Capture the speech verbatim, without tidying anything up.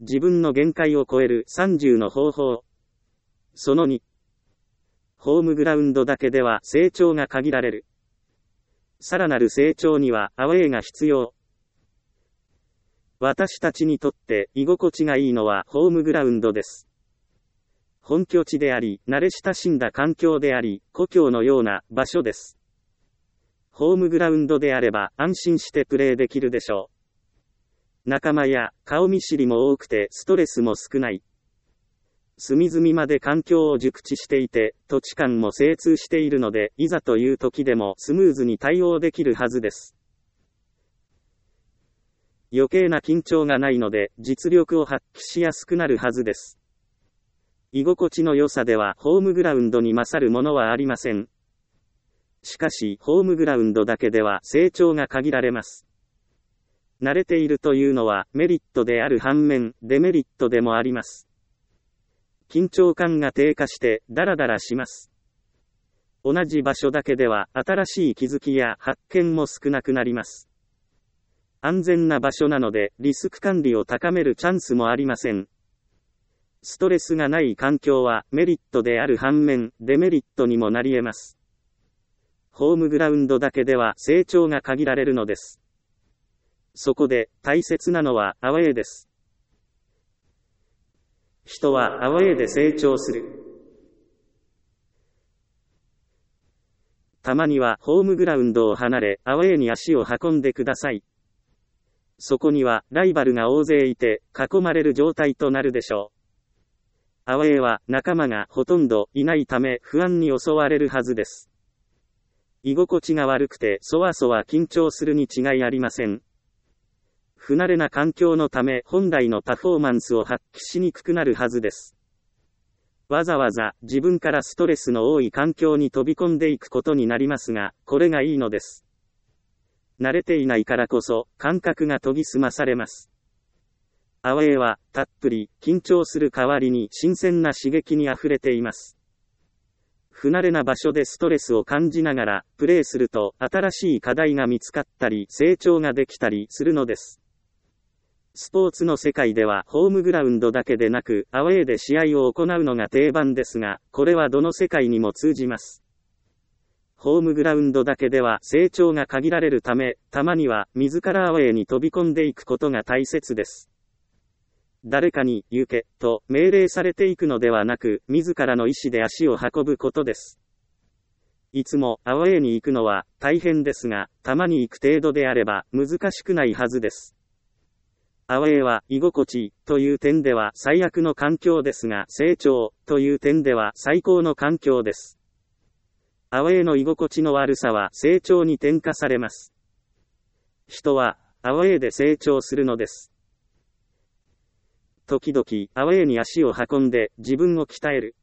自分の限界を超えるさんじゅうの方法。そのに、ホームグラウンドだけでは成長が限られる。さらなる成長にはアウェーが必要。私たちにとって居心地がいいのはホームグラウンドです。本拠地であり、慣れ親しんだ環境であり、故郷のような場所です。ホームグラウンドであれば安心してプレーできるでしょう。仲間や顔見知りも多くてストレスも少ない。隅々まで環境を熟知していて、土地勘も精通しているので、いざという時でもスムーズに対応できるはずです。余計な緊張がないので、実力を発揮しやすくなるはずです。居心地の良さではホームグラウンドに勝るものはありません。しかし、ホームグラウンドだけでは成長が限られます。慣れているというのはメリットである反面、デメリットでもあります。緊張感が低下してダラダラします。同じ場所だけでは新しい気づきや発見も少なくなります。安全な場所なのでリスク管理を高めるチャンスもありません。ストレスがない環境はメリットである反面、デメリットにもなり得ます。ホームグラウンドだけでは成長が限られるのです。そこで大切なのはアウェーです。人はアウェーで成長する。たまにはホームグラウンドを離れ、アウェーに足を運んでください。そこにはライバルが大勢いて、囲まれる状態となるでしょう。アウェーは仲間がほとんどいないため不安に襲われるはずです。居心地が悪くてそわそわ緊張するに違いありません。不慣れな環境のため本来のパフォーマンスを発揮しにくくなるはずです。わざわざ自分からストレスの多い環境に飛び込んでいくことになりますが、これがいいのです。慣れていないからこそ感覚が研ぎ澄まされます。アウェーはたっぷり緊張する代わりに新鮮な刺激にあふれています。不慣れな場所でストレスを感じながらプレーすると新しい課題が見つかったり成長ができたりするのです。スポーツの世界ではホームグラウンドだけでなくアウェーで試合を行うのが定番ですが、これはどの世界にも通じます。ホームグラウンドだけでは成長が限られるため、たまには自らアウェーに飛び込んでいくことが大切です。誰かに行けと命令されていくのではなく、自らの意思で足を運ぶことです。いつもアウェーに行くのは大変ですが、たまに行く程度であれば難しくないはずです。アウェーは居心地という点では最悪の環境ですが、成長という点では最高の環境です。アウェーの居心地の悪さは成長に転化されます。人はアウェーで成長するのです。時々アウェーに足を運んで自分を鍛える。